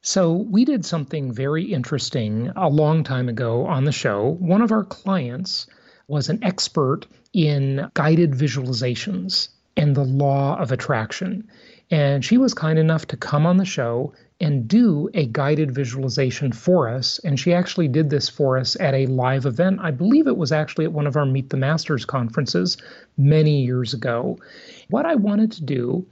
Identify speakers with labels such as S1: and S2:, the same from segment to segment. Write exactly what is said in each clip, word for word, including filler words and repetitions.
S1: So we did something very interesting a long time ago on the show. One of our clients was an expert in guided visualizations and the law of attraction. And she was kind enough to come on the show and do a guided visualization for us. And she actually did this for us at a live event. I believe it was actually at one of our Meet the Masters conferences many years ago. What I wanted to do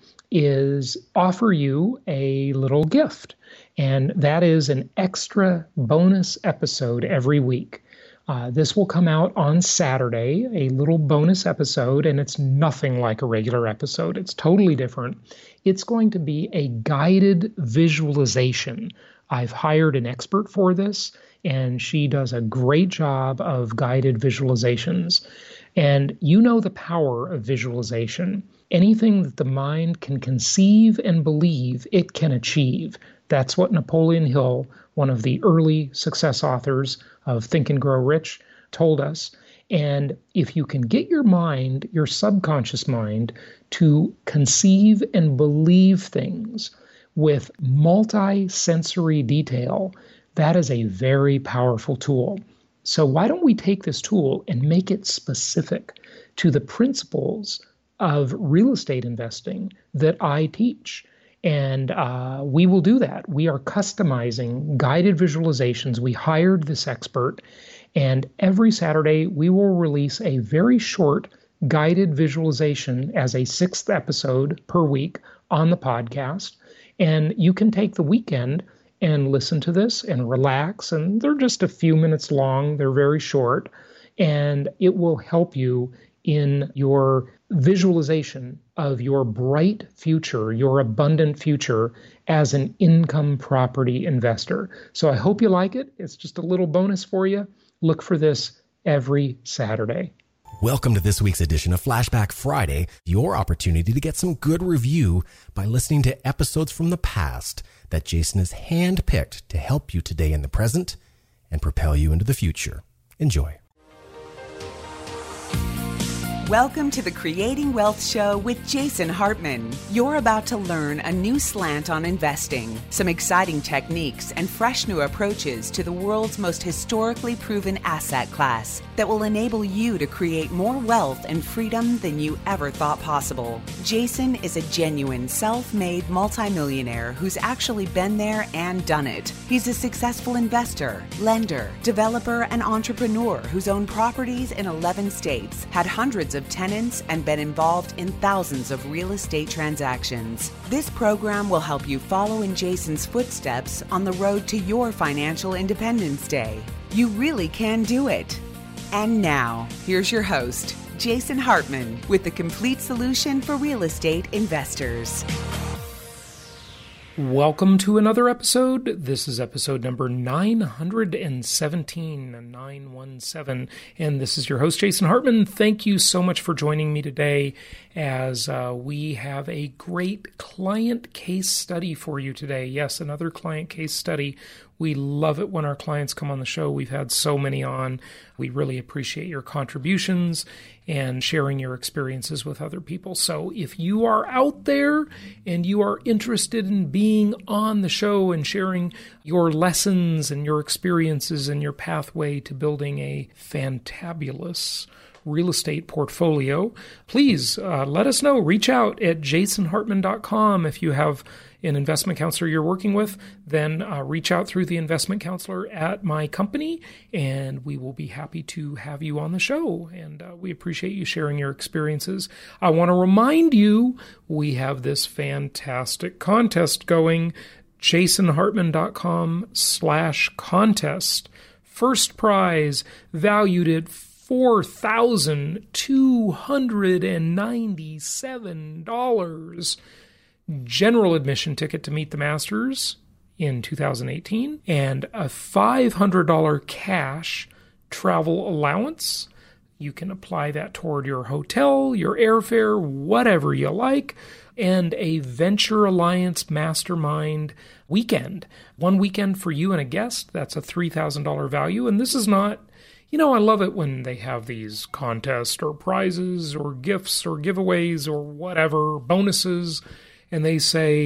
S1: is offer you a little gift. And that is an extra bonus episode every week. Uh, this will come out on Saturday, a little bonus episode, and it's nothing like a regular episode. It's totally different. It's going to be a guided visualization. I've hired an expert for this, and she does a great job of guided visualizations. And you know the power of visualization. Anything that the mind can conceive and believe, it can achieve. That's what Napoleon Hill, one of the early success authors of Think and Grow Rich, told us. And if you can get your mind, your subconscious mind, to conceive and believe things with multi-sensory detail, that is a very powerful tool. So why don't we take this tool and make it specific to the principles of real estate investing that I teach? And uh, we will do that. We are customizing guided visualizations. We hired this expert, and every Saturday we will release a very short guided visualization as a sixth episode per week on the podcast. And you can take the weekend and listen to this and relax. And they're just a few minutes long. They're very short. And it will help you in your visualization of your bright future, your abundant future as an income property investor. So I hope you like it. It's just a little bonus for you. Look for this every Saturday.
S2: Welcome to this week's edition of Flashback Friday, your opportunity to get some good review by listening to episodes from the past that Jason has handpicked to help you today in the present and propel you into the future. Enjoy.
S3: Welcome to the Creating Wealth Show with Jason Hartman. You're about to learn a new slant on investing, some exciting techniques, and fresh new approaches to the world's most historically proven asset class that will enable you to create more wealth and freedom than you ever thought possible. Jason is a genuine self-made multimillionaire who's actually been there and done it. He's a successful investor, lender, developer, and entrepreneur who's owned properties in eleven states, had hundreds of tenants, and been involved in thousands of real estate transactions. This program will help you follow in Jason's footsteps on the road to your financial independence day. You really can do it. And now, here's your host, Jason Hartman, with the complete solution for real estate investors.
S1: Welcome to another episode. This is episode number nine hundred seventeen, nine one seven, and this is your host, Jason Hartman. Thank you so much for joining me today as uh, we have a great client case study for you today. Yes, another client case study. We love it when our clients come on the show. We've had so many on. We really appreciate your contributions and sharing your experiences with other people. So if you are out there and you are interested in being on the show and sharing your lessons and your experiences and your pathway to building a fantabulous real estate portfolio, please uh, let us know. Reach out at jason hartman dot com. If you have an investment counselor you're working with, then uh, reach out through the investment counselor at my company, and we will be happy to have you on the show. And uh, we appreciate you sharing your experiences. I want to remind you, we have this fantastic contest going, jason hartman dot com slash contest. First prize valued at four thousand two hundred ninety-seven dollars. General admission ticket to Meet the Masters in two thousand eighteen, and a five hundred dollars cash travel allowance. You can apply that toward your hotel, your airfare, whatever you like, and a Venture Alliance Mastermind weekend. One weekend for you and a guest. That's a three thousand dollars value, and this is not... You know, I love it when they have these contests or prizes or gifts or giveaways or whatever, bonuses, and they say,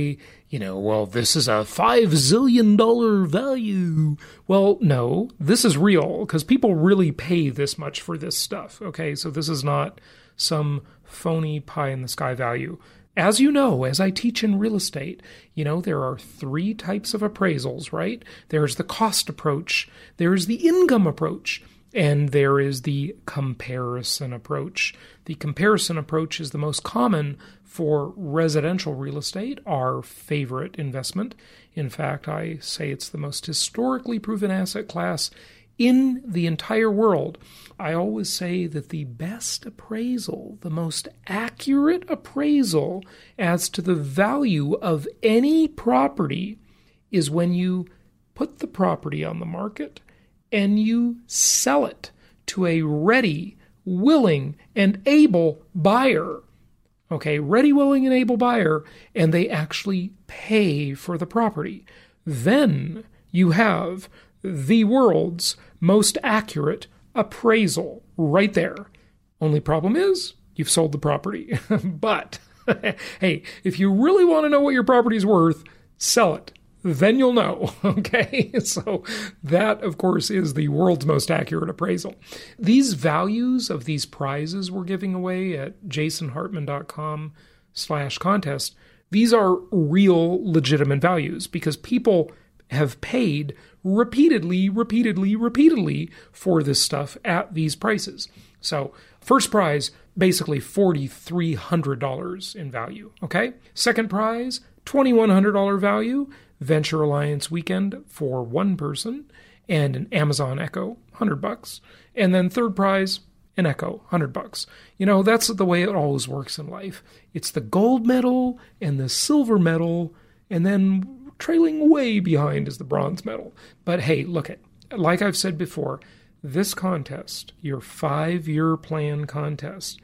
S1: you know, well, this is a five zillion dollar value. Well, no, this is real because people really pay this much for this stuff. Okay, so this is not some phony pie in the sky value. As you know, as I teach in real estate, you know, there are three types of appraisals, right? There's the cost approach, there's the income approach, and there is the comparison approach. The comparison approach is the most common for residential real estate, our favorite investment. In fact, I say it's the most historically proven asset class in the entire world. I always say that the best appraisal, the most accurate appraisal as to the value of any property is when you put the property on the market and you sell it to a ready, willing, and able buyer. Okay, ready, willing, and able buyer, and they actually pay for the property. Then you have the world's most accurate appraisal right there. Only problem is you've sold the property. But hey, if you really want to know what your property's worth, sell it. Then you'll know. Okay, so that, of course, is the world's most accurate appraisal. These values of these prizes we're giving away at jasonhartman.com slash contest, these are real, legitimate values because people have paid repeatedly, repeatedly, repeatedly for this stuff at these prices. So first prize, basically four thousand three hundred dollars in value, okay? Second prize, two thousand one hundred dollars value, Venture Alliance weekend for one person, and an Amazon Echo, one hundred bucks. And then third prize, an Echo, one hundred bucks. You know, that's the way it always works in life. It's the gold medal and the silver medal, and then trailing way behind is the bronze medal. But hey, look it, like I've said before, this contest, your five-year plan contest,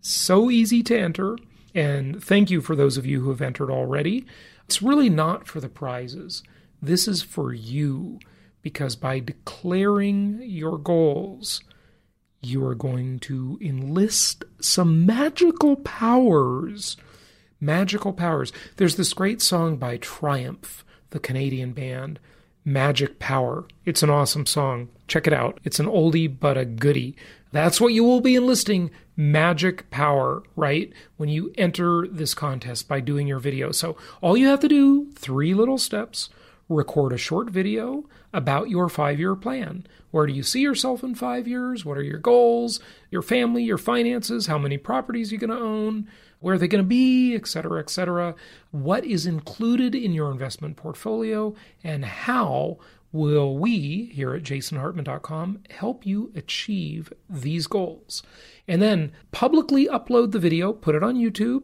S1: so easy to enter, and thank you for those of you who have entered already. It's really not for the prizes. This is for you, because by declaring your goals, you are going to enlist some magical powers. Magical powers. There's this great song by Triumph, the Canadian band, Magic Power. It's an awesome song. Check it out. It's an oldie but a goodie. That's what you will be enlisting, magic power, right? When you enter this contest by doing your video. So all you have to do, three little steps, record a short video about your five-year plan. Where do you see yourself in five years? What are your goals, your family, your finances, how many properties you're going to own, where are they going to be, et cetera, et cetera. What is included in your investment portfolio, and how will we here at jason hartman dot com help you achieve these goals? And then publicly upload the video, put it on YouTube,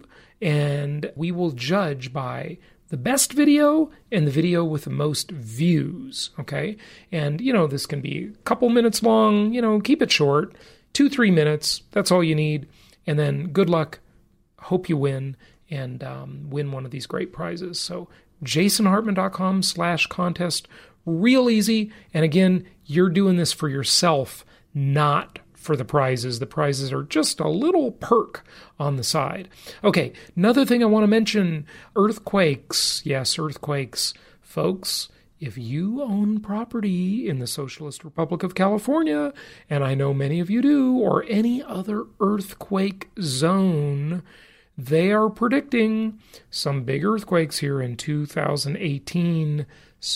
S1: and we will judge by the best video and the video with the most views, okay? And, you know, this can be a couple minutes long, you know, keep it short, two, three minutes, that's all you need. And then good luck, hope you win, and um, win one of these great prizes. So jason hartman dot com slash contest, real easy. And again, you're doing this for yourself, not for the prizes. The prizes are just a little perk on the side. Okay, another thing I want to mention, earthquakes. Yes, earthquakes. Folks, if you own property in the Socialist Republic of California, and I know many of you do, or any other earthquake zone, they are predicting some big earthquakes here in two thousand eighteen.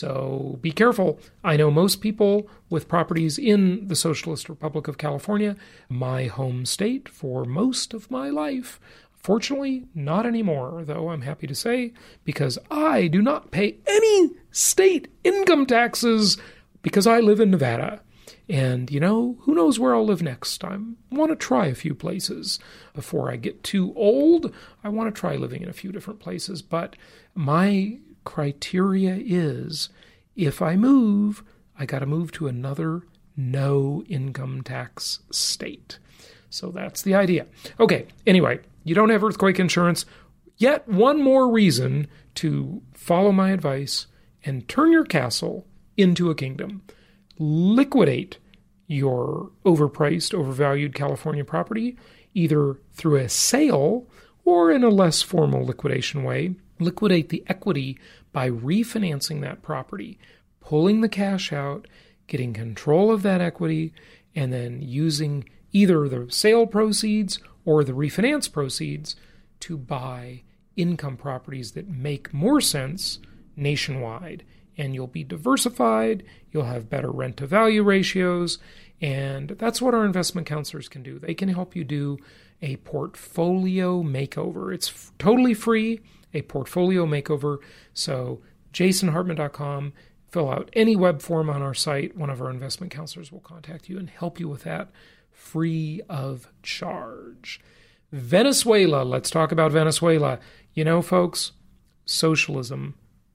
S1: So be careful. I know most people with properties in the Socialist Republic of California, my home state for most of my life. Fortunately, not anymore, though I'm happy to say, because I do not pay any state income taxes because I live in Nevada. And, you know, who knows where I'll live next? I want to try a few places before I get too old. I want to try living in a few different places, but my criteria is if I move, I got to move to another no income tax state. So that's the idea. Okay, anyway, you don't have earthquake insurance. Yet one more reason to follow my advice and turn your castle into a kingdom. Liquidate your overpriced, overvalued California property, either through a sale or in a less formal liquidation way. liquidate the equity by refinancing that property, pulling the cash out, getting control of that equity, and then using either the sale proceeds or the refinance proceeds to buy income properties that make more sense nationwide. And you'll be diversified, you'll have better rent-to-value ratios, and that's what our investment counselors can do. They can help you do a portfolio makeover. It's f- totally free, a portfolio makeover. So jason hartman dot com, fill out any web form on our site. One of our investment counselors will contact you and help you with that free of charge. Venezuela, let's talk about Venezuela. You know, folks, socialism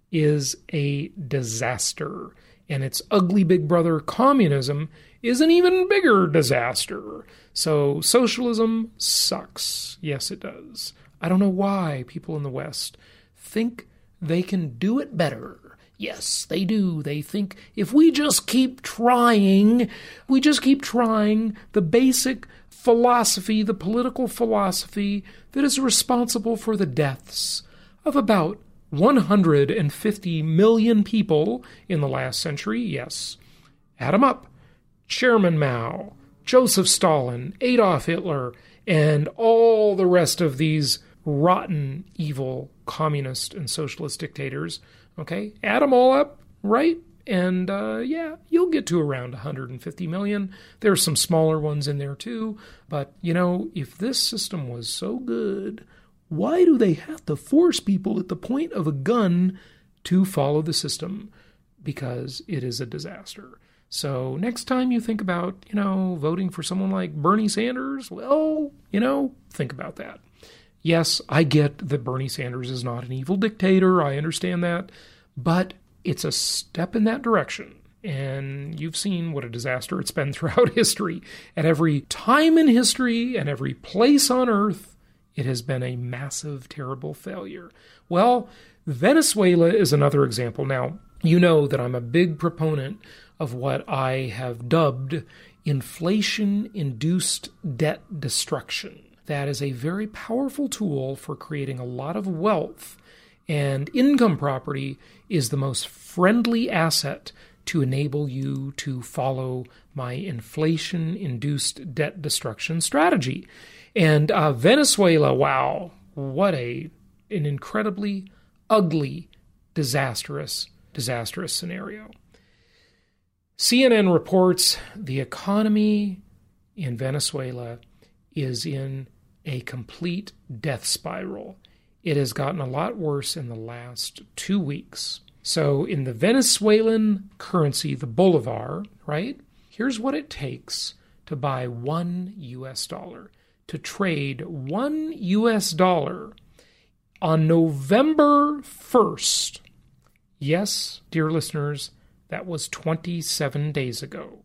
S1: is a disaster, and its ugly big brother communism is an even bigger disaster. So socialism sucks. Yes, it does. I don't know why people in the West think they can do it better. Yes, they do. They think if we just keep trying, we just keep trying, the basic philosophy, the political philosophy that is responsible for the deaths of about one hundred fifty million people in the last century, yes. Add them up. Chairman Mao, Joseph Stalin, Adolf Hitler, and all the rest of these rotten, evil communist and socialist dictators. Okay, add them all up, right? And uh, yeah, you'll get to around one hundred fifty million. There's some smaller ones in there too. But, you know, if this system was so good, why do they have to force people at the point of a gun to follow the system? Because it is a disaster. So next time you think about, you know, voting for someone like Bernie Sanders, well, you know, think about that. Yes, I get that Bernie Sanders is not an evil dictator. I understand that. But it's a step in that direction. And you've seen what a disaster it's been throughout history. At every time in history and every place on earth, it has been a massive, terrible failure. Well, Venezuela is another example. Now, you know that I'm a big proponent of what I have dubbed inflation-induced debt destruction. That is a very powerful tool for creating a lot of wealth, and income property is the most friendly asset to enable you to follow my inflation-induced debt destruction strategy. And uh, Venezuela, wow, what a an incredibly ugly, disastrous, disastrous scenario. C N N reports the economy in Venezuela is in a complete death spiral. It has gotten a lot worse in the last two weeks. So in the Venezuelan currency, the bolivar, right? Here's what it takes to buy one U S dollar. To trade one U S dollar on November first. Yes, dear listeners, that was twenty-seven days ago.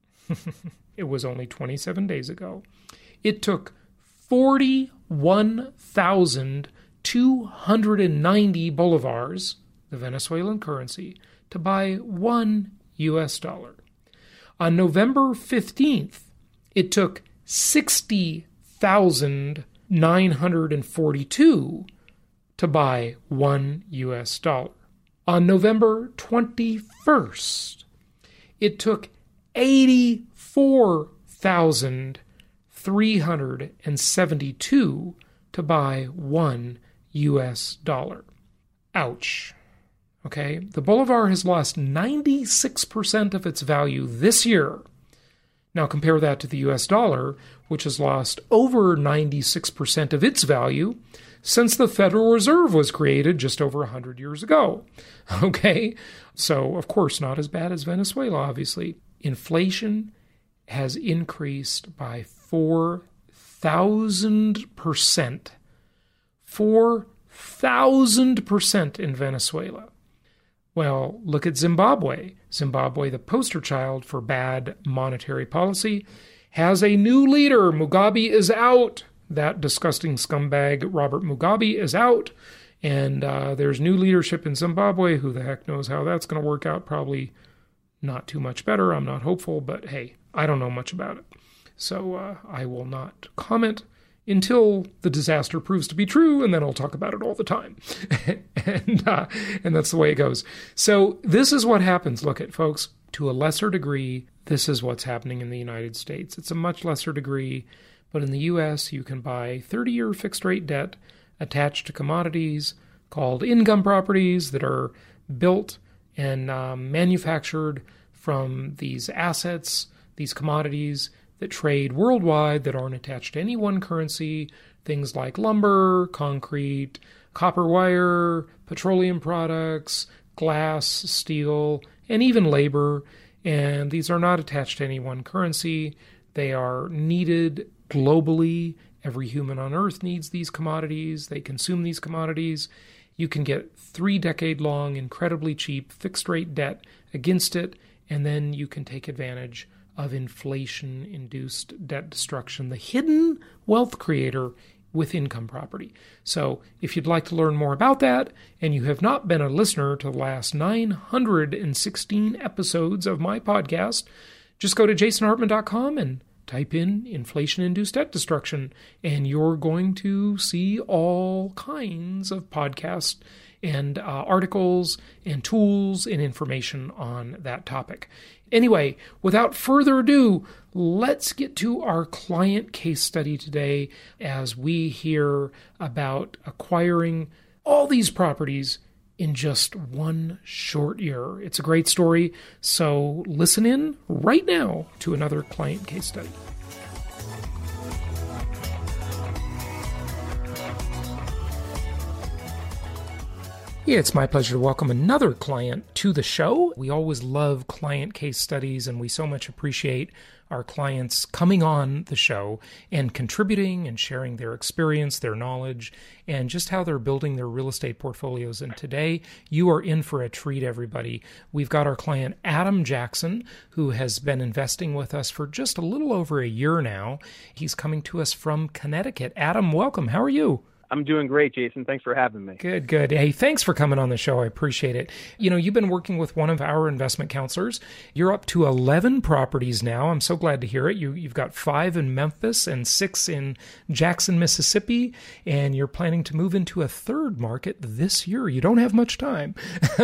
S1: It was only twenty-seven days ago. It took forty-one thousand two hundred ninety bolivars, the Venezuelan currency, to buy one U S dollar. On November fifteenth, it took sixty thousand nine hundred forty-two to buy one U S dollar. On November twenty-first, it took eighty-four thousand three hundred seventy-two to buy one U S dollar. Ouch. Okay, the bolivar has lost ninety-six percent of its value this year. Now compare that to the U S dollar, which has lost over ninety-six percent of its value since the Federal Reserve was created just over one hundred years ago. Okay, so of course not as bad as Venezuela, obviously. Inflation has increased by four thousand percent. four thousand percent in Venezuela. Well, look at Zimbabwe. Zimbabwe, the poster child for bad monetary policy, has a new leader. Mugabe is out. That disgusting scumbag Robert Mugabe is out. And uh, there's new leadership in Zimbabwe. Who the heck knows how that's going to work out? Probably not too much better. I'm not hopeful, but hey, I don't know much about it. So uh, I will not comment until the disaster proves to be true, and then I'll talk about it all the time. and uh, and that's the way it goes. So this is what happens. Look at folks, to a lesser degree, this is what's happening in the United States. It's a much lesser degree, but in the U S, you can buy thirty-year fixed-rate debt attached to commodities called income properties that are built and um, manufactured from these assets, these commodities that trade worldwide that aren't attached to any one currency, things like lumber, concrete, copper wire, petroleum products, glass, steel, and even labor. And these are not attached to any one currency. They are needed globally. Every human on Earth needs these commodities. They consume these commodities. You can get three-decade-long, incredibly cheap fixed-rate debt against it, and then you can take advantage of inflation-induced debt destruction, the hidden wealth creator with income property. So if you'd like to learn more about that, and you have not been a listener to the last nine hundred sixteen episodes of my podcast, just go to jason hartman dot com and type in inflation-induced debt destruction, and you're going to see all kinds of podcasts and uh, articles and tools and information on that topic. Anyway, without further ado, let's get to our client case study today as we hear about acquiring all these properties in just one short year. It's a great story, so listen in right now to another client case study. Yeah, it's my pleasure to welcome another client to the show. We always love client case studies, and we so much appreciate our clients coming on the show and contributing and sharing their experience, their knowledge, and just how they're building their real estate portfolios. And today, you are in for a treat, everybody. We've got our client, Adam Jackson, who has been investing with us for just a little over a year now. He's coming to us from Connecticut. Adam, welcome. How are you?
S4: I'm doing great, Jason. Thanks for having me.
S1: Good, good. Hey, thanks for coming on the show. I appreciate it. You know, you've been working with one of our investment counselors. You're up to eleven properties now. I'm so glad to hear it. You, you've got five in Memphis and six in Jackson, Mississippi, and you're planning to move into a third market this year. You don't have much time.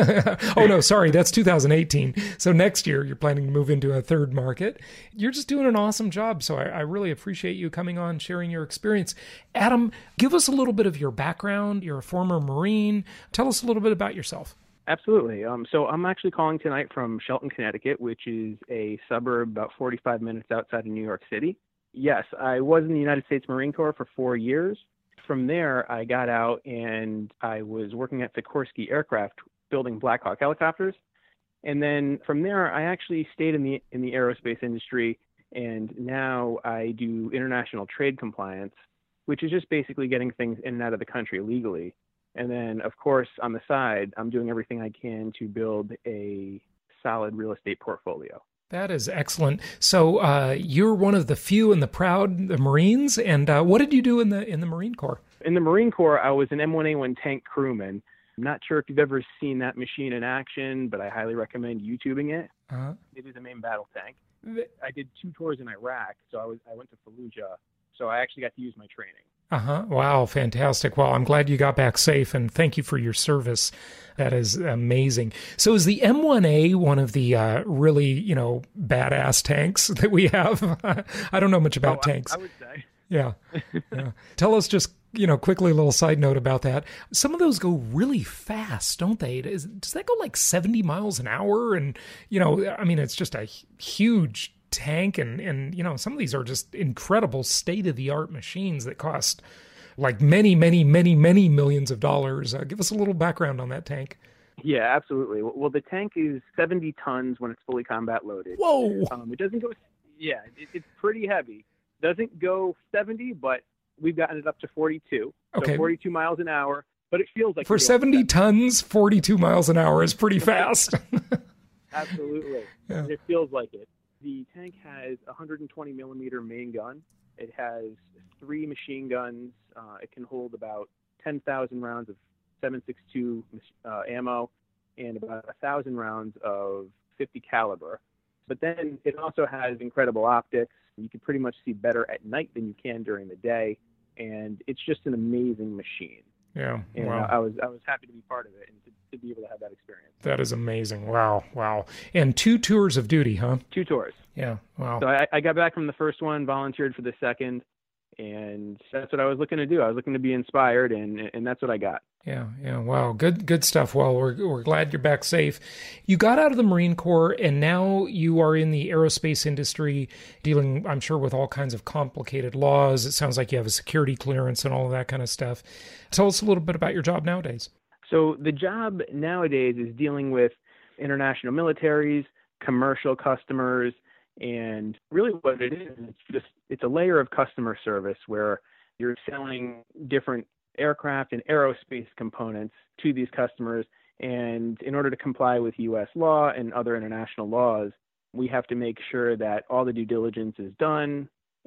S1: Oh, no, sorry. That's two thousand eighteen. So next year, you're planning to move into a third market. You're just doing an awesome job. So I, I really appreciate you coming on, sharing your experience. Adam, give us a little bit of your background. You're a former Marine. Tell us a little bit about yourself.
S4: Absolutely. Um, so I'm actually calling tonight from Shelton, Connecticut, which is a suburb about forty-five minutes outside of New York City. Yes, I was in the United States Marine Corps for four years. From there, I got out and I was working at Sikorsky Aircraft building Black Hawk helicopters. And then from there, I actually stayed in the in the aerospace industry, and now I do international trade compliance, which is just basically getting things in and out of the country legally. And then, of course, on the side, I'm doing everything I can to build a solid real estate portfolio.
S1: That is excellent. So uh, you're one of the few and the proud the Marines. And uh, what did you do in the in the Marine Corps?
S4: In the Marine Corps, I was an M one A one tank crewman. I'm not sure if you've ever seen that machine in action, but I highly recommend YouTubing it. Uh-huh. It is a main battle tank. I did two tours in Iraq, so I was I went to Fallujah. So I actually got to use my training.
S1: Uh-huh. Wow, fantastic. Well, I'm glad you got back safe, and thank you for your service. That is amazing. So is the M one A one of the uh, really, you know, badass tanks that we have? I don't know much about
S4: oh,
S1: tanks.
S4: I, I would say.
S1: Yeah. yeah. Tell us just, you know, quickly a little side note about that. Some of those go really fast, don't they? Does, does that go like seventy miles an hour? And, you know, I mean, it's just a huge tank, and and you know, some of these are just incredible state-of-the-art machines that cost like many many many many millions of dollars. Uh, give us a little background on that tank.
S4: Yeah, absolutely. Well, the tank is seventy tons when it's fully combat loaded.
S1: Whoa.
S4: Um, it doesn't go, yeah, it, it's pretty heavy. Doesn't go seventy, but we've gotten it up to forty-two.
S1: Okay.
S4: So forty-two miles an hour, but it feels like
S1: for seventy tons, forty-two miles an hour is pretty fast.
S4: Absolutely. Yeah. It feels like it. The tank has a one hundred twenty millimeter main gun. It has three machine guns. Uh, it can hold about ten thousand rounds of seven six two uh, ammo and about one thousand rounds of fifty caliber. But then it also has incredible optics. You can pretty much see better at night than you can during the day. and it's just an amazing machine.
S1: Yeah,
S4: and
S1: wow.
S4: I was I was happy to be part of it and to, to be able to have that experience.
S1: That is amazing. Wow, wow. And two tours of duty, huh?
S4: Two tours.
S1: Yeah, wow.
S4: So I, I got back from the first one, volunteered for the second, and that's what I was looking to do. I was looking to be inspired, and and that's what I got.
S1: Yeah, yeah, wow, good, good stuff. Well, we're we're glad you're back safe. You got out of the Marine Corps, and now you are in the aerospace industry, dealing, I'm sure, with all kinds of complicated laws. It sounds like you have a security clearance and all of that kind of stuff. Tell us a little bit about your job nowadays.
S4: So the job nowadays is dealing with international militaries, commercial customers, and really what it is, it's just it's a layer of customer service where you're selling different aircraft and aerospace components to these customers. And in order to comply with U S law and other international laws, we have to make sure that all the due diligence is done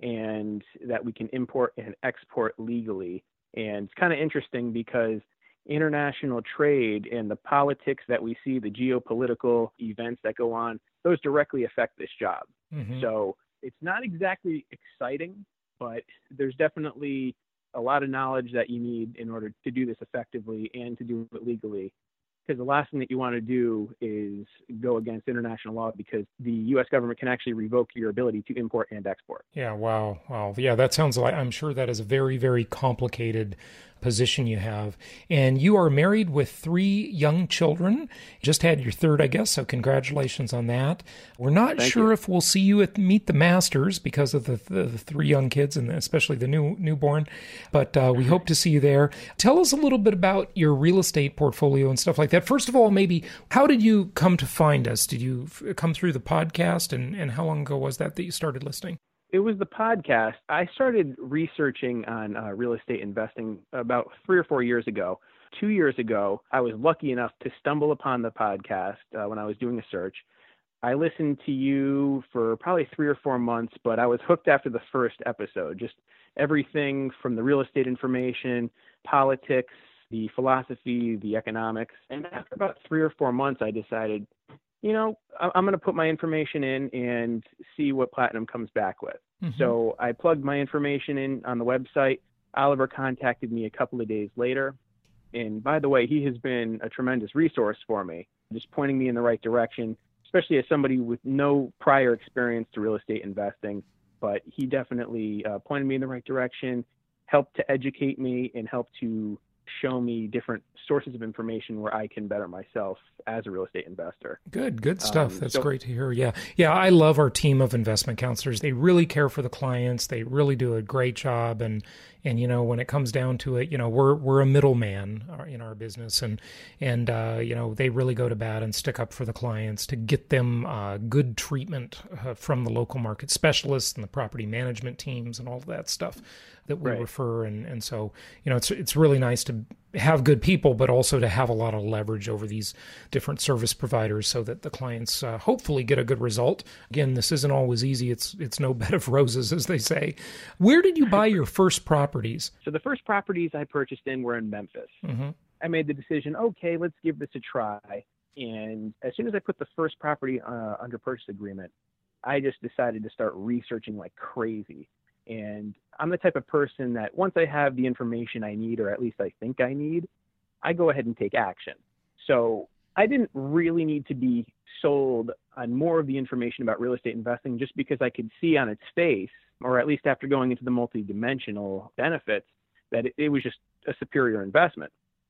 S4: and that we can import and export legally. And it's kind of interesting because international trade and the politics that we see, the geopolitical events that go on, those directly affect this job. Mm-hmm. So it's not exactly exciting, but there's definitely a lot of knowledge that you need in order to do this effectively and to do it legally. Because the last thing that you want to do is go against international law, because the U S government can actually revoke your ability to import and export.
S1: Yeah, wow, wow. Yeah, that sounds like, I'm sure that is a very, very complicated position you have. And you are married with three young children. Just had your third, I guess, so congratulations on that. We're not
S4: Thank
S1: sure
S4: you.
S1: if we'll see you at Meet the Masters because of the, the, the three young kids, and especially the new newborn, but uh, we hope to see you there. Tell us a little bit about your real estate portfolio and stuff like that. First of all, maybe, how did you come to find us? Did you f- come through the podcast, and, and how long ago was that that you started listening?
S4: It was the podcast. I started researching on uh, real estate investing about three or four years ago. Two years ago, I was lucky enough to stumble upon the podcast uh, when I was doing a search. I listened to you for probably three or four months, but I was hooked after the first episode. Just everything from the real estate information, politics, the philosophy, the economics. And after about three or four months, I decided, you know, I'm going to put my information in and see what Platinum comes back with. Mm-hmm. So I plugged my information in on the website. Oliver contacted me a couple of days later. And by the way, he has been a tremendous resource for me, just pointing me in the right direction, especially as somebody with no prior experience to real estate investing. But he definitely uh, pointed me in the right direction, helped to educate me, and helped to show me different sources of information where I can better myself as a real estate investor.
S1: Good, good stuff.
S4: Um,
S1: That's
S4: so,
S1: great to hear. Yeah. Yeah. I love our team of investment counselors. They really care for the clients. They really do a great job. And, and, you know, when it comes down to it, you know, we're, we're a middleman in our business, and, and, uh, you know, they really go to bat and stick up for the clients to get them, uh, good treatment uh, from the local market specialists and the property management teams and all of that stuff that we
S4: right.
S1: refer. And, and so, you know, it's, it's really nice to have good people, but also to have a lot of leverage over these different service providers so that the clients uh, hopefully get a good result. Again, this isn't always easy. It's it's no bed of roses, as they say. Where did you buy your first properties?
S4: So the first properties I purchased in were in Memphis. Mm-hmm. I made the decision, okay, let's give this a try. And as soon as I put the first property uh, under purchase agreement, I just decided to start researching like crazy. And I'm the type of person that once I have the information I need, or at least I think I need, I go ahead and take action. So I didn't really need to be sold on more of the information about real estate investing just because I could see on its face, or at least after going into the multidimensional benefits, that it, it was just a superior investment.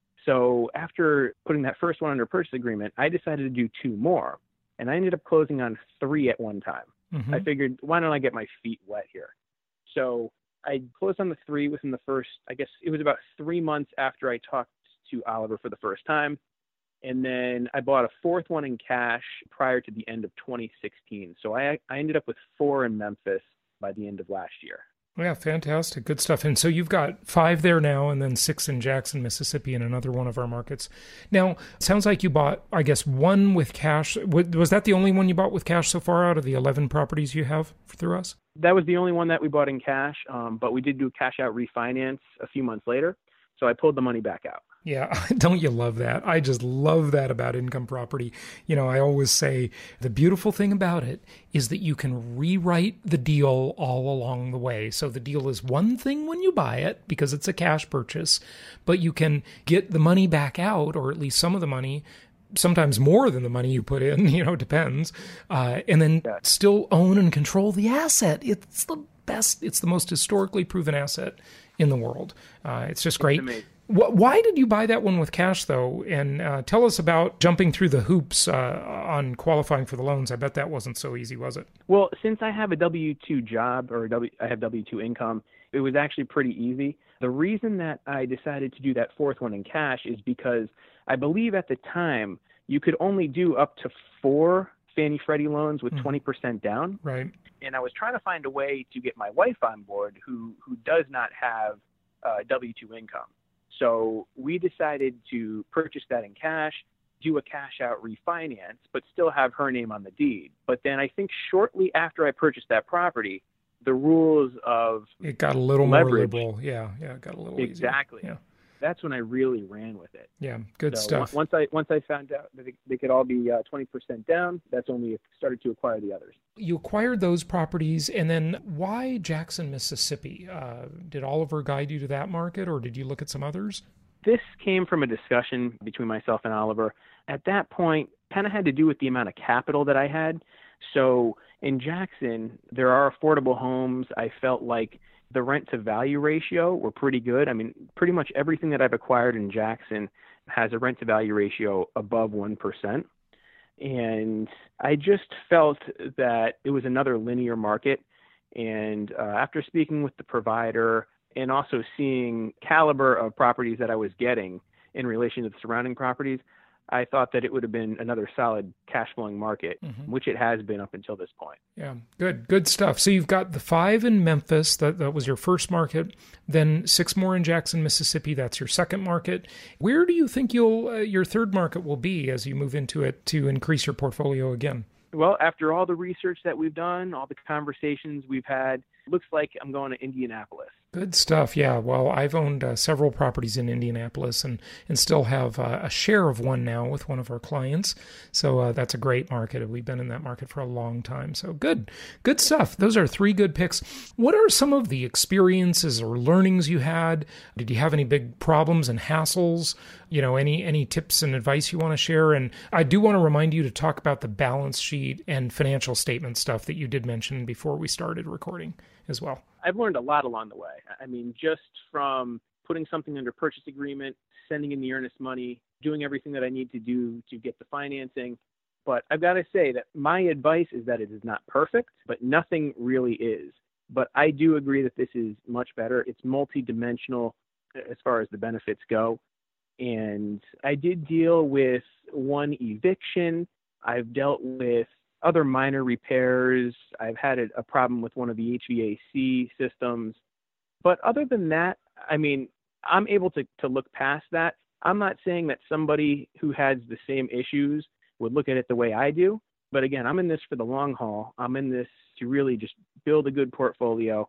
S4: So after putting that first one under purchase agreement, I decided to do two more. And I ended up closing on three at one time. Mm-hmm. I figured, why don't I get my feet wet here? So I closed on the three within the first, I guess it was about three months after I talked to Oliver for the first time. And then I bought a fourth one in cash prior to the end of twenty sixteen. So I, I ended up with four in Memphis by the end of last year.
S1: Yeah, fantastic. Good stuff. And so you've got five there now, and then six in Jackson, Mississippi, in another one of our markets. Now, it sounds like you bought, I guess, one with cash. Was that the only one you bought with cash so far out of the eleven properties you have through us?
S4: That was the only one that we bought in cash, um, but we did do a cash out refinance a few months later. So I pulled the money back out.
S1: Yeah, don't you love that? I just love that about income property. You know, I always say the beautiful thing about it is that you can rewrite the deal all along the way. So the deal is one thing when you buy it because it's a cash purchase, but you can get the money back out, or at least some of the money, sometimes more than the money you put in, you know, it depends, uh, and then yeah. still own and control the asset. It's the best, it's the most historically proven asset in the world. Uh, it's just great.
S4: It's
S1: Why did you buy that one with cash, though? And uh, tell us about jumping through the hoops uh, on qualifying for the loans. I bet that wasn't so easy, was it?
S4: Well, since I have a W two job, or w, I have W two income, it was actually pretty easy. The reason that I decided to do that fourth one in cash is because I believe at the time you could only do up to four Fannie Freddie loans with mm. twenty percent down.
S1: Right.
S4: And I was trying to find a way to get my wife on board who, who does not have uh, W two income. So we decided to purchase that in cash, do a cash out refinance, but still have her name on the deed. But then I think shortly after I purchased that property, the rules of
S1: it got a little leverage, more liberal. Yeah, yeah, it got a little
S4: exactly.
S1: Easier. Yeah.
S4: That's when I really ran with it.
S1: Yeah, good
S4: so
S1: stuff.
S4: Once I once I found out that they could all be uh, twenty percent down, that's when we started to acquire the others.
S1: You acquired those properties, and then why Jackson, Mississippi? Uh, did Oliver guide you to that market, or did you look at some others?
S4: This came from a discussion between myself and Oliver. At that point, kind of had to do with the amount of capital that I had. So in Jackson, there are affordable homes. I felt like the rent to value ratio were pretty good. I mean, pretty much everything that I've acquired in Jackson has a rent to value ratio above one percent. And I just felt that it was another linear market. And uh, after speaking with the provider and also seeing caliber of properties that I was getting in relation to the surrounding properties, I thought that it would have been another solid cash flowing market, mm-hmm. which it has been up until this point.
S1: Yeah, good, good stuff. So you've got the five in Memphis, that, that was your first market, then six more in Jackson, Mississippi, that's your second market. Where do you think you'll uh, your third market will be as you move into it to increase your portfolio again?
S4: Well, after all the research that we've done, all the conversations we've had, looks like I'm going to Indianapolis.
S1: Good stuff. Yeah. Well, I've owned uh, several properties in Indianapolis and, and still have uh, a share of one now with one of our clients. So uh, that's a great market. We've been in that market for a long time. So good, good stuff. Those are three good picks. What are some of the experiences or learnings you had? Did you have any big problems and hassles? You know, any, any tips and advice you want to share? And I do want to remind you to talk about the balance sheet and financial statement stuff that you did mention before we started recording as well.
S4: I've learned a lot along the way. I mean, just from putting something under purchase agreement, sending in the earnest money, doing everything that I need to do to get the financing. But I've got to say that my advice is that it is not perfect, but nothing really is. But I do agree that this is much better. It's multidimensional as far as the benefits go. And I did deal with one eviction. I've dealt with other minor repairs. I've had a, a problem with one of the H V A C systems. But other than that, I mean, I'm able to, to look past that. I'm not saying that somebody who has the same issues would look at it the way I do. But again, I'm in this for the long haul. I'm in this to really just build a good portfolio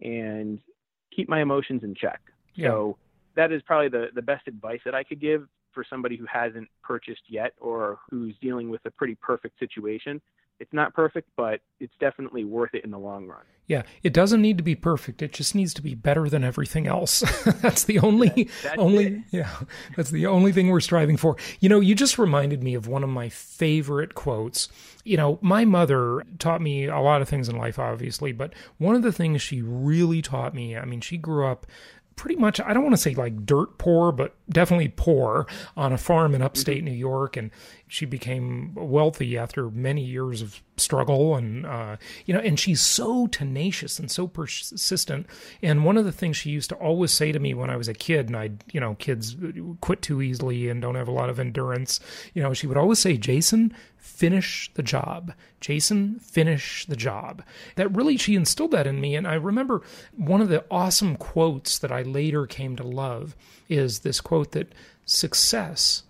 S4: and keep my emotions in check. Yeah. So that is probably the, the best advice that I could give for somebody who hasn't purchased yet or who's dealing with a pretty perfect situation. It's not perfect, but it's definitely worth it in the long run.
S1: Yeah, it doesn't need to be perfect. It just needs to be better than everything else. That's the only,
S4: that, that's
S1: only,
S4: it.
S1: yeah, that's the only thing we're striving for. You know, you just reminded me of one of my favorite quotes. You know, my mother taught me a lot of things in life, obviously, but one of the things she really taught me, I mean, she grew up pretty much, I don't want to say like dirt poor, but definitely poor on a farm in upstate mm-hmm. New York. And she became wealthy after many years of struggle. And, uh, you know, and she's so tenacious and so persistent. And one of the things she used to always say to me when I was a kid, and I, you know, kids quit too easily and don't have a lot of endurance, you know, she would always say, Jason, finish the job. Jason, finish the job. That really, she instilled that in me. And I remember one of the awesome quotes that I later came to love is this quote that success,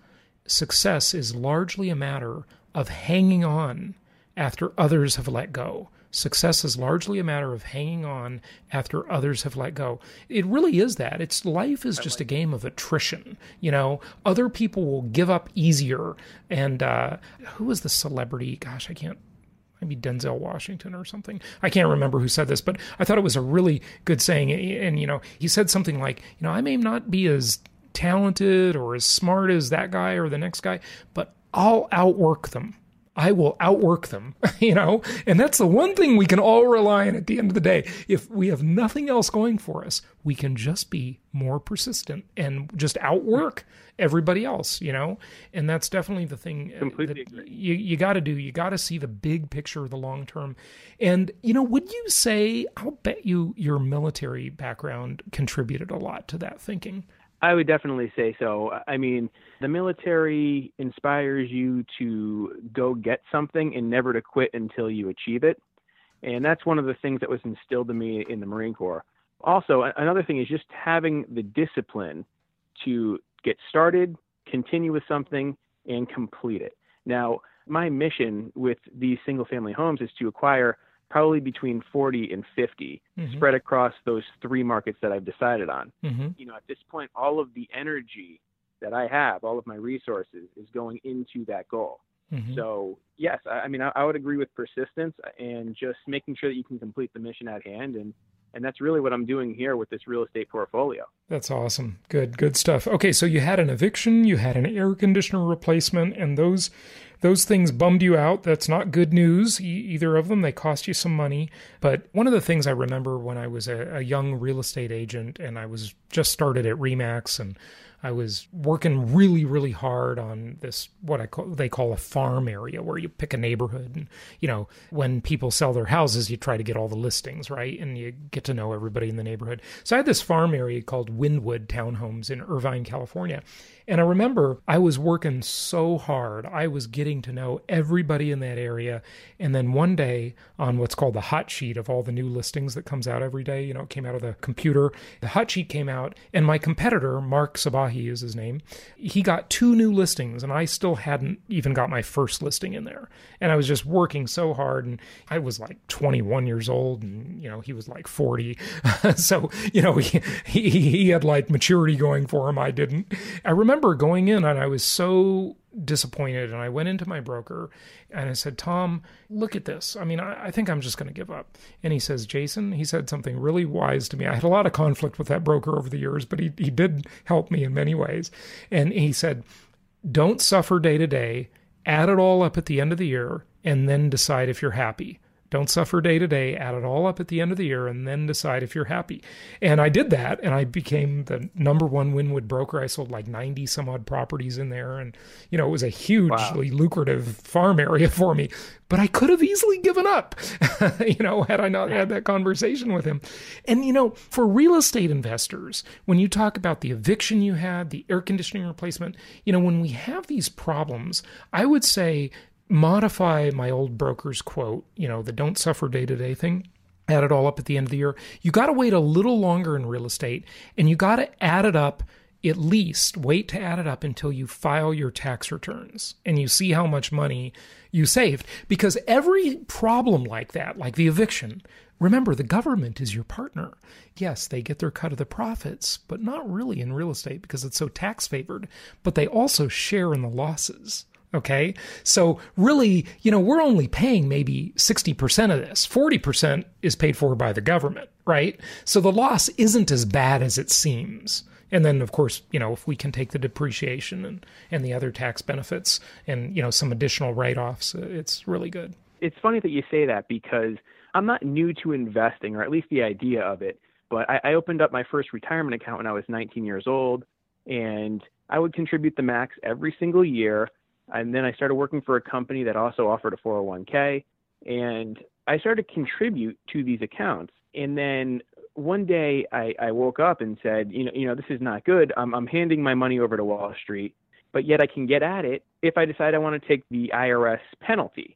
S1: success is largely a matter of hanging on after others have let go. Success is largely a matter of hanging on after others have let go. It really is that. It's life is just a game of attrition. You know, other people will give up easier. And uh, who was the celebrity? Gosh, I can't. Maybe Denzel Washington or something. I can't remember who said this, but I thought it was a really good saying. And, you know, he said something like, you know, I may not be as talented or as smart as that guy or the next guy, but I'll outwork them. I will outwork them, you know, and that's the one thing we can all rely on at the end of the day. If we have nothing else going for us, we can just be more persistent and just outwork everybody else, you know, and that's definitely the thing
S4: Completely
S1: that
S4: agree.
S1: you, you got to do. You got to see the big picture, the long term. And, you know, would you say, I'll bet you your military background contributed a lot to that thinking?
S4: I would definitely say so. I mean, the military inspires you to go get something and never to quit until you achieve it. And that's one of the things that was instilled in me in the Marine Corps. Also, another thing is just having the discipline to get started, continue with something, and complete it. Now, my mission with these single-family homes is to acquire probably between forty and fifty, mm-hmm. spread across those three markets that I've decided on. Mm-hmm. You know, at this point, all of the energy that I have, all of my resources is going into that goal. Mm-hmm. So yes, I, I mean, I, I would agree with persistence and just making sure that you can complete the mission at hand. And, and that's really what I'm doing here with this real estate portfolio.
S1: That's awesome. Good, good stuff. Okay. So you had an eviction, you had an air conditioner replacement, and those Those things bummed you out. That's not good news, e- either of them. They cost you some money. But one of the things I remember when I was a, a young real estate agent and I was just started at RE/MAX, and I was working really, really hard on this, what I call, they call a farm area, where you pick a neighborhood. And, you know, when people sell their houses, you try to get all the listings, right? And you get to know everybody in the neighborhood. So I had this farm area called Wynwood Townhomes in Irvine, California. And I remember I was working so hard. I was getting to know everybody in that area. And then one day on what's called the hot sheet of all the new listings that comes out every day, you know, it came out of the computer. The hot sheet came out, and my competitor, Mark Sabahi is his name, he got two new listings, and I still hadn't even got my first listing in there. And I was just working so hard, and I was like twenty-one years old, and, you know, he was like forty. So, you know, he, he, he had like maturity going for him. I didn't. I remember going in, and I was so disappointed, and I went into my broker and I said, Tom, look at this. I mean, I, I think I'm just going to give up. And he says, Jason, he said something really wise to me. I had a lot of conflict with that broker over the years, but he, he did help me in many ways. And he said, don't suffer day to day, add it all up at the end of the year, and then decide if you're happy. Don't suffer day to day, add it all up at the end of the year, and then decide if you're happy. And I did that, and I became the number one Wynwood broker. I sold like ninety some odd properties in there. And, you know, it was a hugely wow. lucrative farm area for me. But I could have easily given up, you know, had I not had that conversation with him. And, you know, for real estate investors, when you talk about the eviction you had, the air conditioning replacement, you know, when we have these problems, I would say, modify my old broker's quote, you know, the don't suffer day-to-day thing, add it all up at the end of the year. You got to wait a little longer in real estate, and you got to add it up, at least wait to add it up until you file your tax returns and you see how much money you saved. Because every problem like that, like the eviction, remember, the government is your partner. Yes, they get their cut of the profits, but not really in real estate because it's so tax favored, but they also share in the losses. Okay. So really, you know, we're only paying maybe sixty percent of this. forty percent is paid for by the government, right? So the loss isn't as bad as it seems. And then, of course, you know, if we can take the depreciation and, and the other tax benefits and, you know, some additional write-offs, it's really good.
S4: It's funny that you say that because I'm not new to investing, or at least the idea of it. But I, I opened up my first retirement account when I was nineteen years old, and I would contribute the max every single year. And then I started working for a company that also offered a four oh one k, and I started to contribute to these accounts. And then one day I, I woke up and said, you know, you know, this is not good. I'm, I'm handing my money over to Wall Street, but yet I can get at it if I decide I want to take the I R S penalty.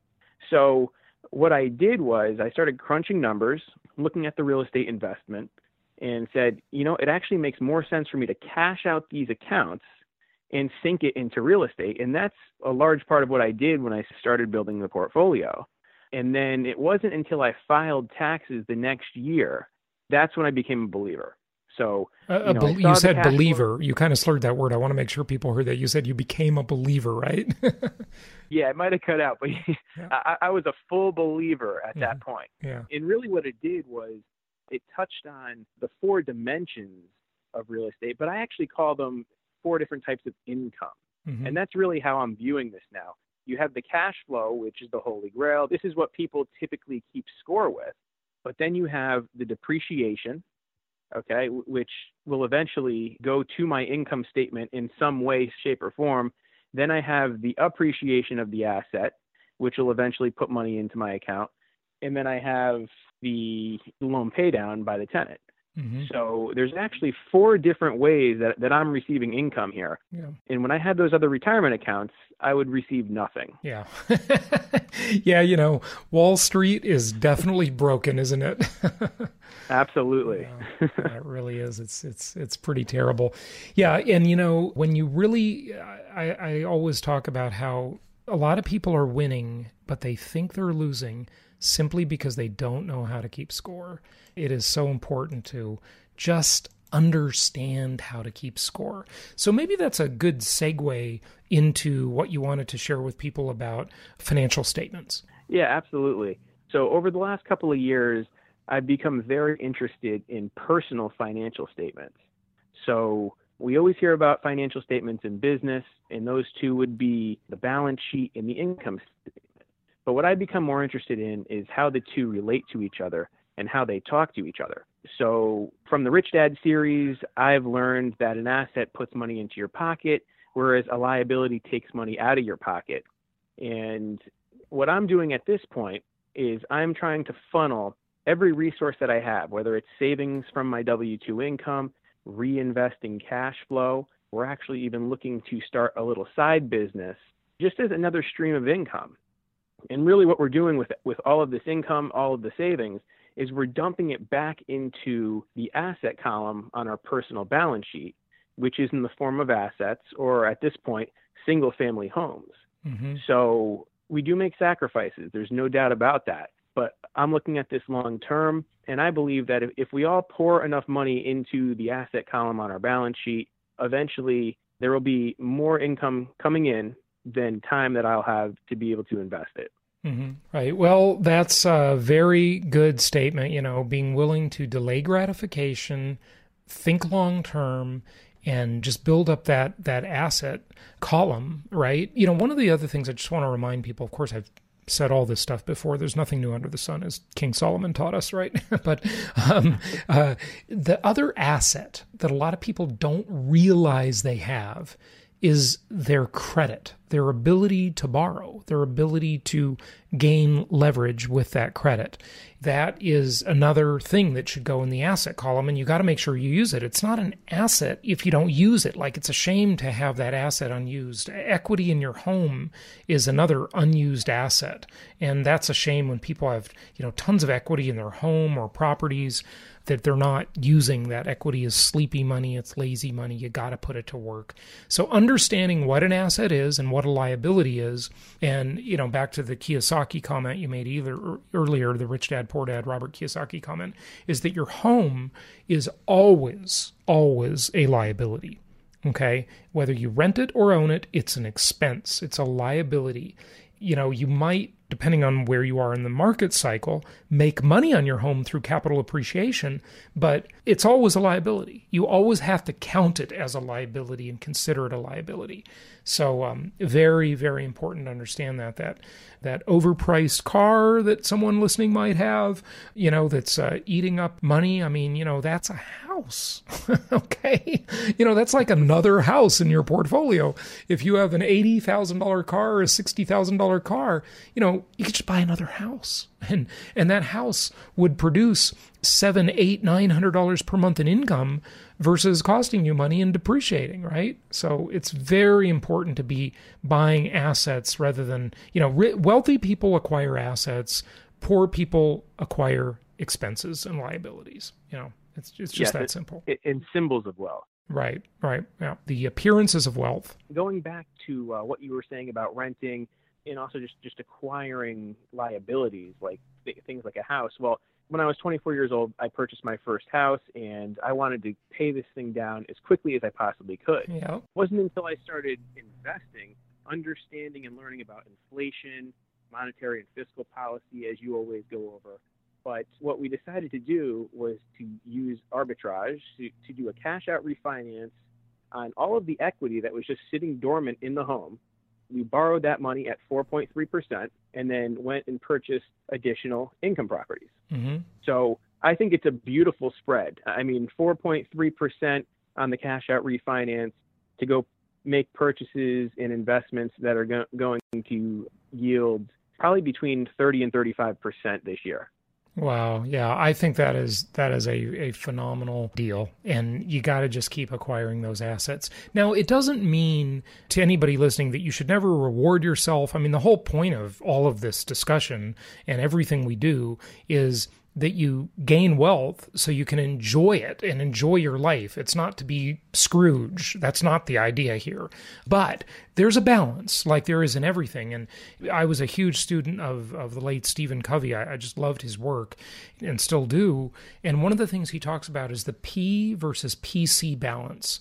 S4: So what I did was I started crunching numbers, looking at the real estate investment, and said, you know, it actually makes more sense for me to cash out these accounts and sink it into real estate. And that's a large part of what I did when I started building the portfolio. And then it wasn't until I filed taxes the next year, that's when I became a believer. So
S1: uh,
S4: you, know,
S1: be- you said believer.
S4: Flow.
S1: You kind of slurred that word. I want to make sure people heard that. You said you became a believer, right?
S4: Yeah, it might have cut out, but yeah. I, I was a full believer at mm-hmm. that point.
S1: Yeah.
S4: And really what it did was it touched on the four dimensions of real estate, but I actually call them four different types of income. Mm-hmm. And that's really how I'm viewing this now. You have the cash flow, which is the holy grail. This is what people typically keep score with. But then you have the depreciation, okay, which will eventually go to my income statement in some way, shape, or form. Then I have the appreciation of the asset, which will eventually put money into my account. And then I have the loan pay down by the tenant. Mm-hmm. So there's actually four different ways that, that I'm receiving income here.
S1: Yeah.
S4: And when I had those other retirement accounts, I would receive nothing.
S1: Yeah. Yeah, you know, Wall Street is definitely broken, isn't it?
S4: Absolutely.
S1: Yeah, yeah, it really is. It's it's it's pretty terrible. Yeah, and you know, when you really I, I always talk about how a lot of people are winning, but they think they're losing simply because they don't know how to keep score. It is so important to just understand how to keep score. So maybe that's a good segue into what you wanted to share with people about financial statements.
S4: Yeah, absolutely. So over the last couple of years, I've become very interested in personal financial statements. So we always hear about financial statements in business, and those two would be the balance sheet and the income statement. But what I've become more interested in is how the two relate to each other and how they talk to each other. So from the Rich Dad series, I've learned that an asset puts money into your pocket, whereas a liability takes money out of your pocket. And what I'm doing at this point is I'm trying to funnel every resource that I have, whether it's savings from my W two income, reinvesting cash flow. We're actually even looking to start a little side business just as another stream of income. And really what we're doing with with all of this income, all of the savings, is we're dumping it back into the asset column on our personal balance sheet, which is in the form of assets, or at this point, single family homes. Mm-hmm. So we do make sacrifices. There's no doubt about that. But I'm looking at this long term, and I believe that if, if we all pour enough money into the asset column on our balance sheet, eventually there will be more income coming in than time that I'll have to be able to invest it.
S1: Mm-hmm. Right. Well, that's a very good statement, you know, being willing to delay gratification, think long term, and just build up that that asset column, right? You know, one of the other things I just want to remind people, of course, I've said all this stuff before, there's nothing new under the sun, as King Solomon taught us, right? But um, uh, the other asset that a lot of people don't realize they have is their credit, their ability to borrow, their ability to gain leverage with that credit. That is another thing that should go in the asset column, and you got to make sure you use it. It's not an asset if you don't use it. Like, it's a shame to have that asset unused. Equity in your home is another unused asset, and that's a shame when people have, you know, tons of equity in their home or properties that they're not using. That equity is sleepy money, it's lazy money. You got to put it to work. So understanding what an asset is and what a liability is, and, you know, back to the Kiyosaki comment you made either earlier, the Rich Dad Poor Dad Robert Kiyosaki comment, is that your home is always, always a liability. Okay? Whether you rent it or own it, it's an expense. It's a liability. You know, you might, depending on where you are in the market cycle, make money on your home through capital appreciation, but it's always a liability. You always have to count it as a liability and consider it a liability. So um, very, very important to understand that, that that overpriced car that someone listening might have, you know, that's uh, eating up money. I mean, you know, that's a house, okay? You know, that's like another house in your portfolio. If you have an eighty thousand dollars car or a sixty thousand dollars car, you know, you could just buy another house. And and that house would produce seven, eight, nine hundred dollars per month in income versus costing you money and depreciating, right? So it's very important to be buying assets rather than, you know, re- wealthy people acquire assets, poor people acquire expenses and liabilities. You know, it's it's just
S4: yes,
S1: that
S4: it,
S1: simple.
S4: It, and symbols of wealth.
S1: Right, right. Yeah, the appearances of wealth.
S4: Going back to uh, what you were saying about renting, and also just, just acquiring liabilities like th- things like a house. Well, when I was twenty-four years old, I purchased my first house, and I wanted to pay this thing down as quickly as I possibly could.
S1: Yeah.
S4: It wasn't until I started investing, understanding and learning about inflation, monetary and fiscal policy, as you always go over. But what we decided to do was to use arbitrage, to, to do a cash-out refinance on all of the equity that was just sitting dormant in the home. We borrowed that money at four point three percent and then went and purchased additional income properties.
S1: Mm-hmm.
S4: So I think it's a beautiful spread. I mean, four point three percent on the cash out refinance to go make purchases and investments that are go- going to yield probably between thirty and thirty-five percent this year.
S1: Wow. Yeah. I think that is, that is a, a phenomenal deal, and you got to just keep acquiring those assets. Now, it doesn't mean to anybody listening that you should never reward yourself. I mean, the whole point of all of this discussion and everything we do is that you gain wealth so you can enjoy it and enjoy your life. It's not to be Scrooge. That's not the idea here. But there's a balance, like there is in everything. And I was a huge student of, of the late Stephen Covey. I, I just loved his work and still do. And one of the things he talks about is the P versus P C balance.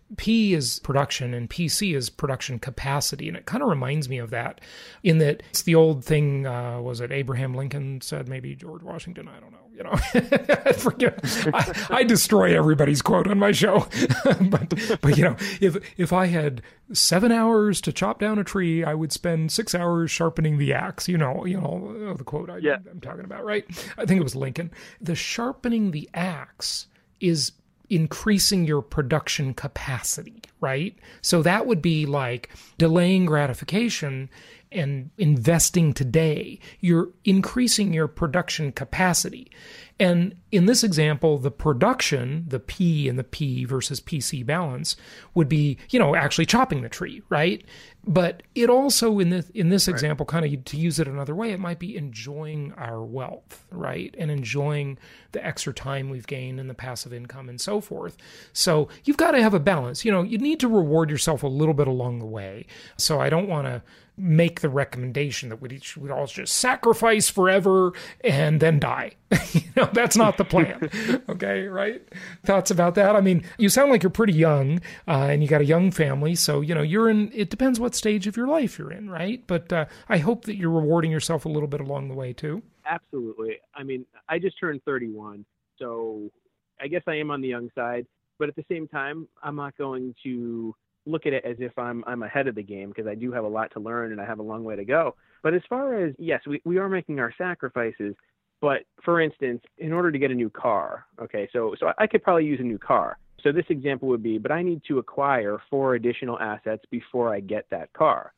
S1: P is production and P C is production capacity. And it kind of reminds me of that in that it's the old thing, uh, was it Abraham Lincoln said, maybe George Washington, I don't know, you know, I forget. I, I destroy everybody's quote on my show. but, but, you know, if, if I had seven hours to chop down a tree, I would spend six hours sharpening the axe, you know, you know, the quote I,
S4: yeah.
S1: I'm talking about, right? I think it was Lincoln. The sharpening the axe is increasing your production capacity, right? So that would be like delaying gratification and investing today. You're increasing your production capacity. And in this example, the production, the P and the P versus P C balance would be, you know, actually chopping the tree, right? But it also, in this, in this
S4: right.
S1: example, kind of to use it another way, it might be enjoying our wealth, right? And enjoying the extra time we've gained and the passive income and so forth. So you've got to have a balance. You know, you need to reward yourself a little bit along the way. So I don't want to make the recommendation that we'd, each, we'd all just sacrifice forever and then die. You know, that's not the plan. Okay, right? Thoughts about that? I mean, you sound like you're pretty young uh, and you got a young family. So, you know, you're in, it depends what stage of your life you're in, right? But uh, I hope that you're rewarding yourself a little bit along the way too.
S4: Absolutely. I mean, I just turned thirty-one, so I guess I am on the young side, but at the same time, I'm not going to look at it as if I'm I'm ahead of the game, because I do have a lot to learn and I have a long way to go. But as far as, yes, we, we are making our sacrifices, but for instance, in order to get a new car, okay, so so I could probably use a new car. So this example would be, but I need to acquire four additional assets before I get that car.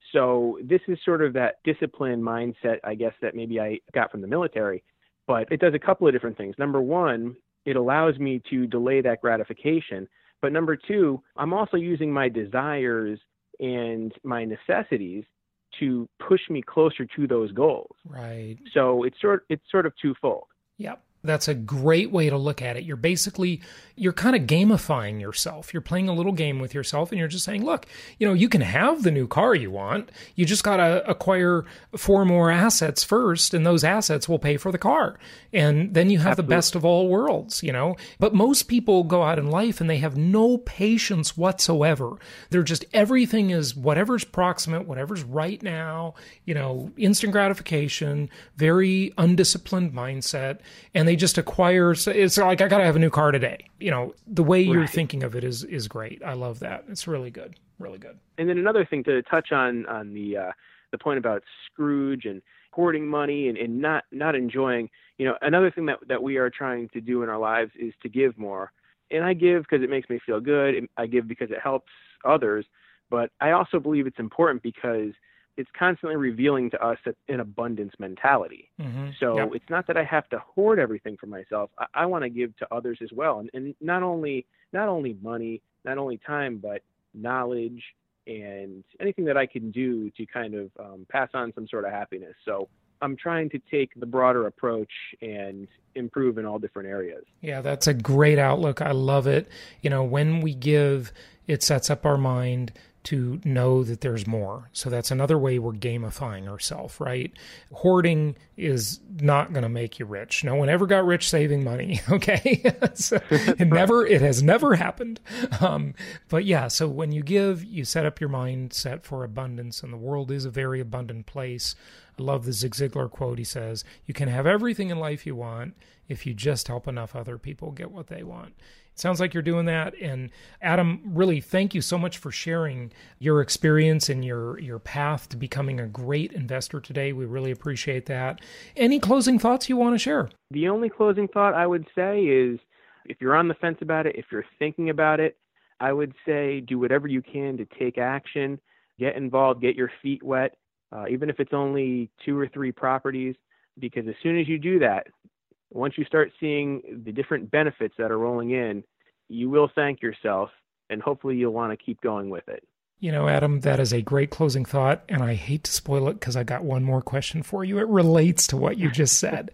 S4: So this is sort of that discipline mindset, I guess, that maybe I got from the military, but it does a couple of different things. Number one, it allows me to delay that gratification. But number two, I'm also using my desires and my necessities to push me closer to those goals.
S1: Right.
S4: So it's sort it's sort of twofold.
S1: Yep. That's a great way to look at it. You're basically, you're kind of gamifying yourself. You're playing a little game with yourself and you're just saying, look, you know, you can have the new car you want. You just got to acquire four more assets first, and those assets will pay for the car. And then you have Absolutely. The best of all worlds, you know. But most people go out in life and they have no patience whatsoever. They're just, everything is whatever's proximate, whatever's right now, you know, instant gratification, very undisciplined mindset. And they just acquire, it's like, I got to have a new car today. You know, the way you're right. thinking of it is is great. I love that. It's really good. Really good.
S4: And then another thing to touch on, on the uh, the point about Scrooge and hoarding money and, and not, not enjoying, you know, another thing that, that we are trying to do in our lives is to give more. And I give because it makes me feel good. I give because it helps others. But I also believe it's important because it's constantly revealing to us an abundance mentality. Mm-hmm. So yep. It's not that I have to hoard everything for myself. I, I want to give to others as well. And, and not only, not only money, not only time, but knowledge and anything that I can do to kind of um, pass on some sort of happiness. So I'm trying to take the broader approach and improve in all different areas.
S1: Yeah, that's a great outlook. I love it. You know, when we give, it sets up our mind to know that there's more. So that's another way we're gamifying ourselves, right? Hoarding is not going to make you rich. No one ever got rich saving money, okay? So it never, it has never happened. Um, but yeah, so when you give, you set up your mindset for abundance, and the world is a very abundant place. I love the Zig Ziglar quote. He says, you can have everything in life you want if you just help enough other people get what they want. It sounds like you're doing that. And Adam, really, thank you so much for sharing your experience and your, your path to becoming a great investor today. We really appreciate that. Any closing thoughts you want to share?
S4: The only closing thought I would say is, if you're on the fence about it, if you're thinking about it, I would say do whatever you can to take action, get involved, get your feet wet, uh, even if it's only two or three properties, because as soon as you do that, once you start seeing the different benefits that are rolling in, you will thank yourself, and hopefully you'll want to keep going with it.
S1: You know, Adam, that is a great closing thought, and I hate to spoil it because I got one more question for you. It relates to what you just said.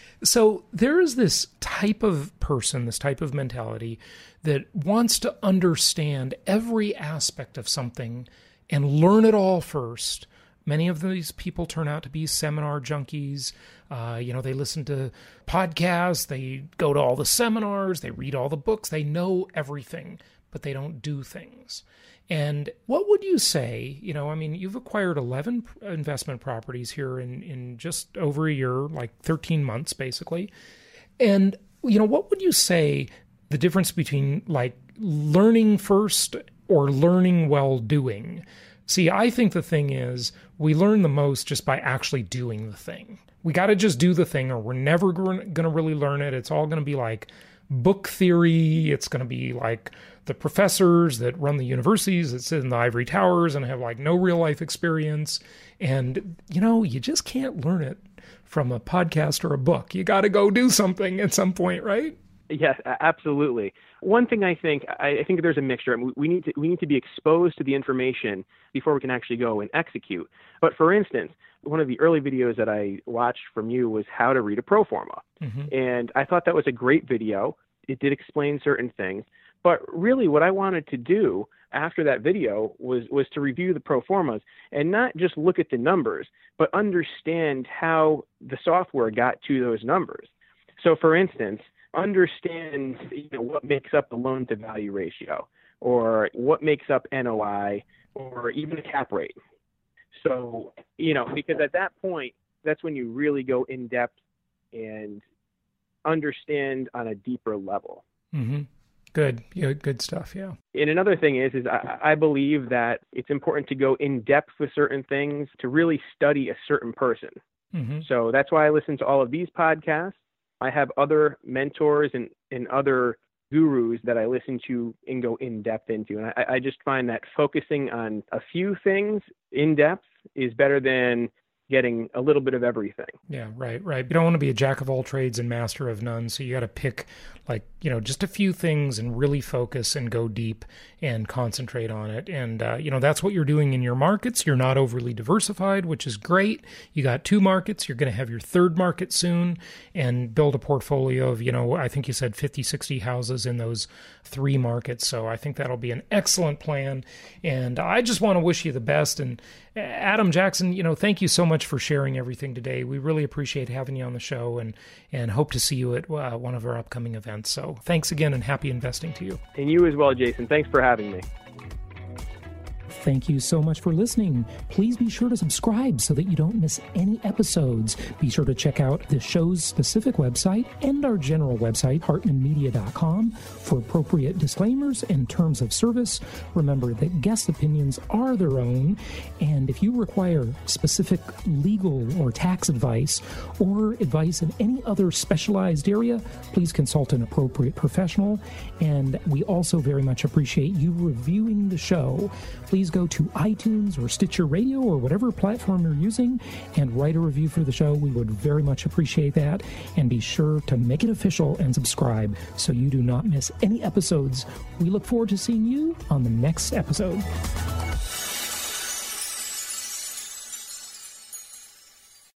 S1: So there is this type of person, this type of mentality that wants to understand every aspect of something and learn it all first. Many of these people turn out to be seminar junkies. Uh, you know, they listen to podcasts, they go to all the seminars, they read all the books, they know everything, but they don't do things. And what would you say, you know, I mean, you've acquired eleven investment properties here in, in just over a year, like thirteen months, basically. And, you know, what would you say the difference between like learning first or learning while doing? See, I think the thing is we learn the most just by actually doing the thing. We got to just do the thing or we're never going to really learn it. It's all going to be like book theory. It's going to be like the professors that run the universities that sit in the ivory towers and have like no real life experience. And, you know, you just can't learn it from a podcast or a book. You got to go do something at some point, right?
S4: Yes, absolutely. One thing I think, I think there's a mixture. We need to we need to be exposed to the information before we can actually go and execute. But for instance, one of the early videos that I watched from you was how to read a pro forma. Mm-hmm. And I thought that was a great video. It did explain certain things. But really what I wanted to do after that video was, was to review the pro formas and not just look at the numbers, but understand how the software got to those numbers. So for instance, understand you know, what makes up the loan to value ratio, or what makes up N O I, or even a cap rate. So, you know, because at that point, that's when you really go in depth and understand on a deeper level.
S1: Mm-hmm. Good. Yeah, good stuff. Yeah.
S4: And another thing is, is I, I believe that it's important to go in depth with certain things to really study a certain person. Mm-hmm. So that's why I listen to all of these podcasts. I have other mentors and, and other gurus that I listen to and go in depth into. And I, I just find that focusing on a few things in depth is better than getting a little bit of everything.
S1: Yeah, right, right. You don't want to be a jack of all trades and master of none. So you got to pick like, you know, just a few things and really focus and go deep and concentrate on it. And, uh, you know, that's what you're doing in your markets. You're not overly diversified, which is great. You got two markets. You're going to have your third market soon and build a portfolio of, you know, I think you said fifty, sixty houses in those three markets. So I think that'll be an excellent plan. And I just want to wish you the best. And Adam Jackson, you know, thank you so much for sharing everything today. We really appreciate having you on the show and, and hope to see you at uh, one of our upcoming events. So thanks again and happy investing to you.
S4: And you as well, Jason. Thanks for having me.
S1: Thank you so much for listening. Please be sure to subscribe so that you don't miss any episodes. Be sure to check out the show's specific website and our general website, hartman media dot com, for appropriate disclaimers and terms of service. Remember that guest opinions are their own, and if you require specific legal or tax advice or advice in any other specialized area, please consult an appropriate professional. And we also very much appreciate you reviewing the show. Please go to iTunes or Stitcher Radio or whatever platform you're using and write a review for the show. We would very much appreciate that. And be sure to make it official and subscribe so you do not miss any episodes. We look forward to seeing you on the next episode.